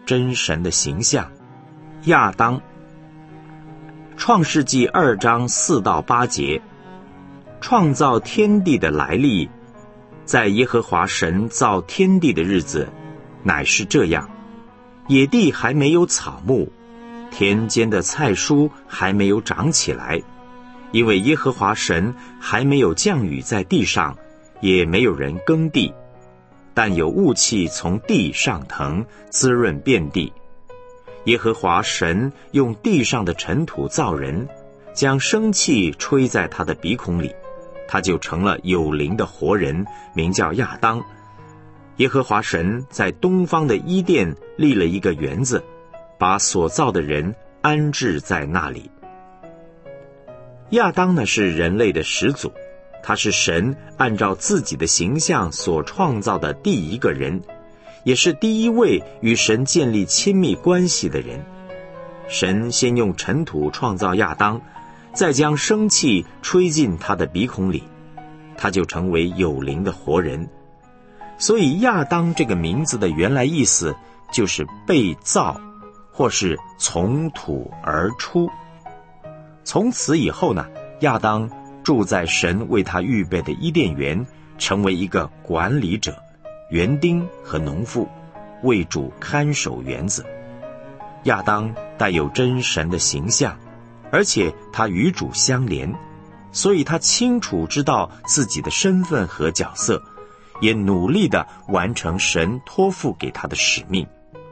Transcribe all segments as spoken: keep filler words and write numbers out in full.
真神的形象。亚当，创世纪二章四到八节，创造天地的来历，在耶和华神造天地的日子，乃是这样：野地还没有草木，田间的菜蔬还没有长起来，因为耶和华神还没有降雨在地上，也没有人耕地，但有雾气从地上腾，滋润遍地。耶和华神用地上的尘土造人，将生气吹在他的鼻孔里，他就成了有灵的活人，名叫亚当。耶和华神在东方的伊甸立了一个园子，把所造的人安置在那里。亚当呢，是人类的始祖，他是神按照自己的形象所创造的第一个人，也是第一位与神建立亲密关系的人。神先用尘土创造亚当，再将生气吹进他的鼻孔里，他就成为有灵的活人。所以亚当这个名字的原来意思就是被造，或是从土而出。从此以后呢，亚当住在神为他预备的伊甸园，成为一个管理者、园丁和农妇，为主看守园子。亚当带有真神的形象，而且他与主相连，所以他清楚知道自己的身份和角色，也努力地完成神托付给他的使命。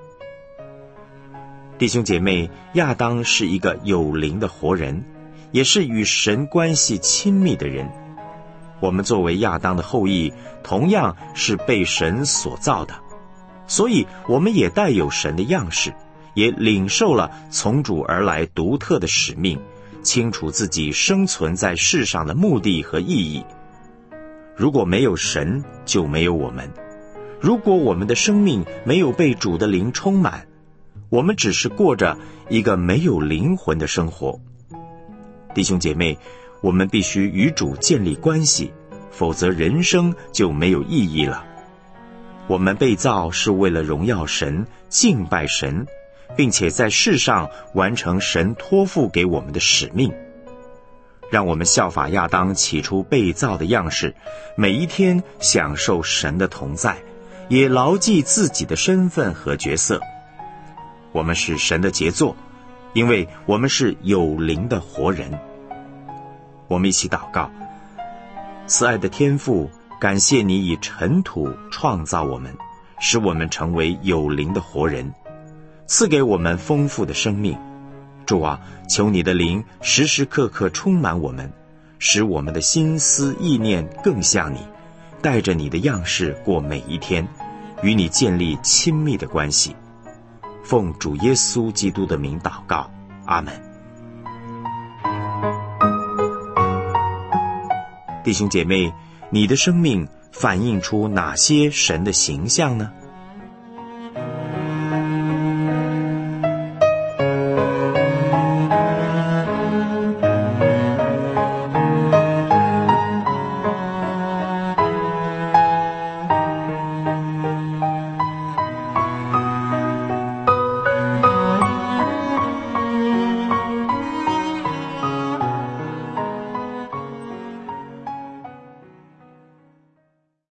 弟兄姐妹，亚当是一个有灵的活人，也是与神关系亲密的人。我们作为亚当的后裔，同样是被神所造的，所以我们也带有神的样式，也领受了从主而来独特的使命，清楚自己生存在世上的目的和意义。如果没有神，就没有我们。如果我们的生命没有被主的灵充满，我们只是过着一个没有灵魂的生活。弟兄姐妹，我们必须与主建立关系，否则人生就没有意义了。我们被造是为了荣耀神、敬拜神，并且在世上完成神托付给我们的使命。让我们效法亚当起初被造的样式，每一天享受神的同在，也牢记自己的身份和角色。我们是神的杰作，因为我们是有灵的活人。我们一起祷告。慈爱的天父，感谢你以尘土创造我们，使我们成为有灵的活人，赐给我们丰富的生命。主啊，求你的灵时时刻刻充满我们，使我们的心思意念更像你，带着你的样式过每一天，与你建立亲密的关系。奉主耶稣基督的名祷告，阿们。弟兄姐妹，你的生命反映出哪些神的形象呢？